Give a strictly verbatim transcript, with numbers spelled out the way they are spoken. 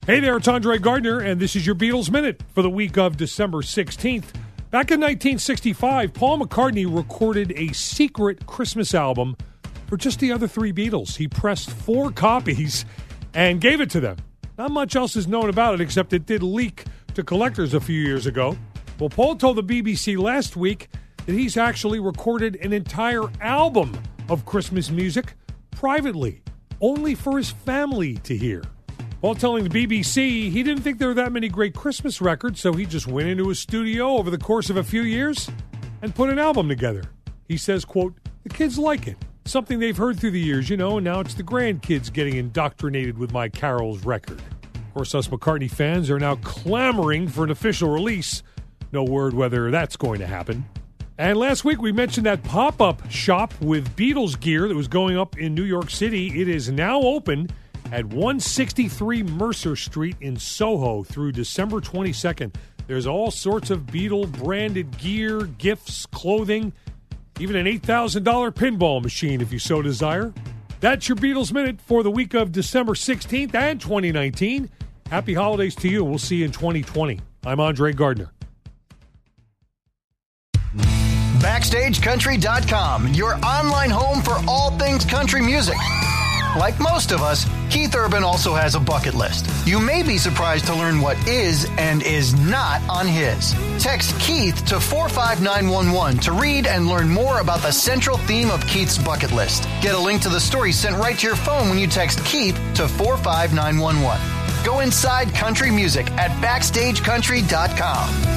Hey there, it's Andre Gardner, and this is your Beatles Minute for the week of December sixteenth. Back in nineteen sixty-five, Paul McCartney recorded a secret Christmas album for just the other three Beatles. He pressed four copies and gave it to them. Not much else is known about it, except it did leak to collectors a few years ago. Well, Paul told the B B C last week that he's actually recorded an entire album of Christmas music privately, only for his family to hear. While telling the B B C he didn't think there were that many great Christmas records, so he just went into his studio over the course of a few years and put an album together. He says, quote, "The kids like it. Something they've heard through the years, you know, and now it's the grandkids getting indoctrinated with my carols record." Of course, us McCartney fans are now clamoring for an official release. No word whether that's going to happen. And last week we mentioned that pop-up shop with Beatles gear that was going up in New York City. It is now open at one sixty-three Mercer Street in Soho through December twenty-second. There's all sorts of Beatle-branded gear, gifts, clothing, even an eight thousand dollars pinball machine if you so desire. That's your Beatles Minute for the week of December sixteenth and twenty nineteen. Happy holidays to you. We'll see you in twenty twenty. I'm Andre Gardner. Backstage Country dot com, your online home for all things country music. Like most of us, Keith Urban also has a bucket list. You may be surprised to learn what is and is not on his. Text Keith to four five nine one one to read and learn more about the central theme of Keith's bucket list. Get a link to the story sent right to your phone when you text Keith to four five nine one one. Go inside country music at Backstage Country dot com.